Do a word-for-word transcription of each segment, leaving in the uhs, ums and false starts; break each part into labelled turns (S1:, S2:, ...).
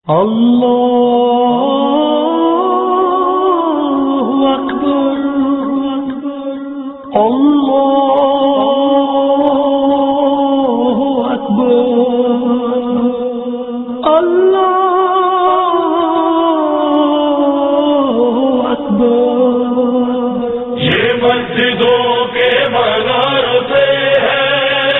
S1: اللہ اکبر اللہ اکبر اللہ اکبر۔
S2: یہ مسجدوں کے مناروں سے ہے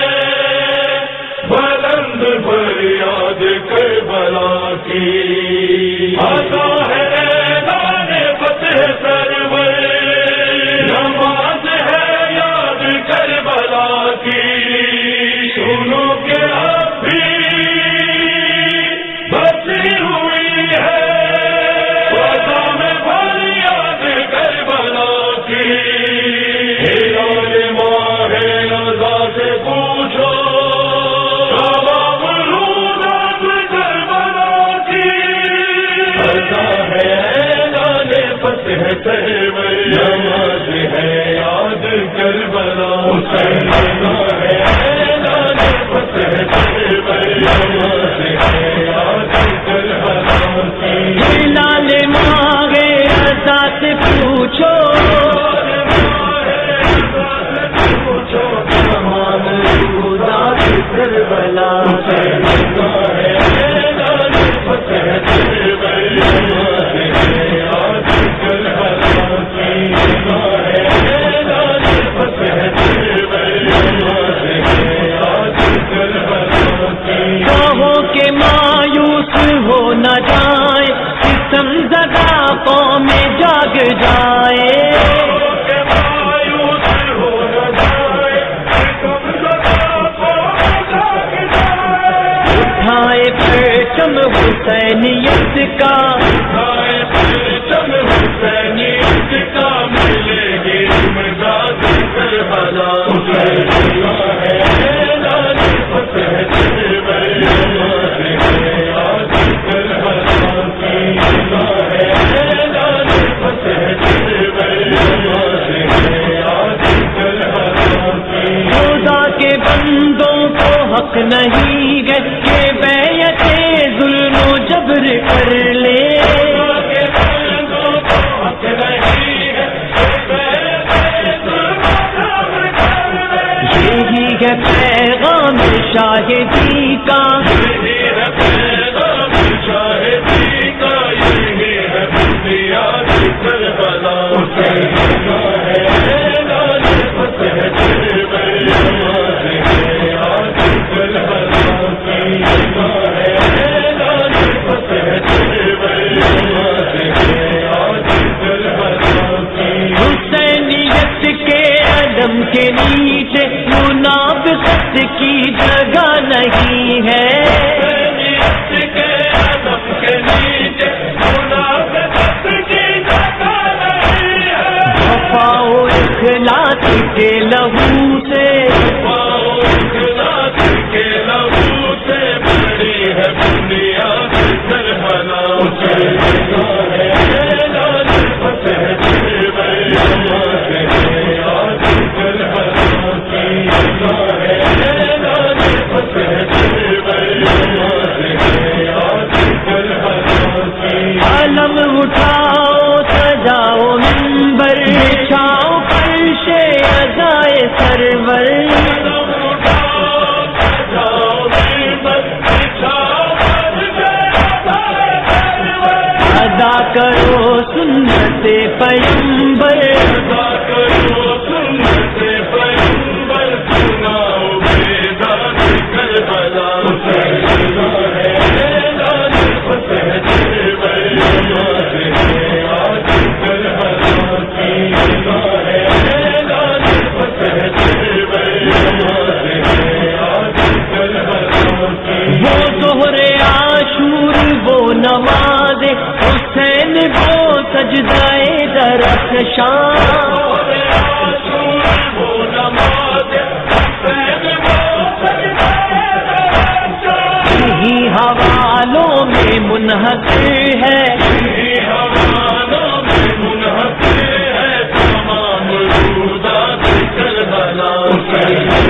S2: بلند فریاد کربلا کی، آتا ہے اعلان فتح سرور، نماز ہے یاد کربلا کی، سنو کہ اب بھی بسی ہوئی ہے وطن میں فریاد کربلا کی۔ ہلال ماہ رضا سے پوچھو تمام رودات کربلا کی، آتا ہے اعلان فتح سرور، نماز ہے یاد کربلا کی، آتا ہے اعلان فتح سرور، نماز ہے یاد کربلا کی۔
S1: ہلال ماہ رضا سے پوچھو تمام رودات کربلا کی، آتا ہے اعلان فتح سرور، نماز ہے یاد کربلا کی، آتا ہے اعلان فتح سرور، نماز ہے یاد کربلا کی۔ کہو کہ مایوس ہو نہ جائے، ستم زدہ قوم جاگ جائے، اٹھائے پرچم حسینیت کا،
S2: پرچم حسینیت کا، ملے گی امداد کربلا کی، ہے اعلان فتح سرور، نماز ہے یاد کربلا کی، ہے اعلان فتح سرور، نماز ہے یاد کربلا کی۔
S1: خدا کے بندوں کو حق نہیں ہے کہ بیعت ظلم و جبر کر لے، یہی ہے پیغام شاہدی کا، حسینیت کے علم کے نیچے منافقت کی جگہ نہیں ہے، وفا و اخلاص کے لہو سے، علم اٹھاؤ سجاؤ منبر، چھاؤ فرش عزائے سرور، ادا کرو سنت پیغمبر، وہ ظہر عاشور وہ نماز حسین وہ سجدائے درخت شان، یہی حوالوں میں منحصر ہے، تمام رودات کربلا کی۔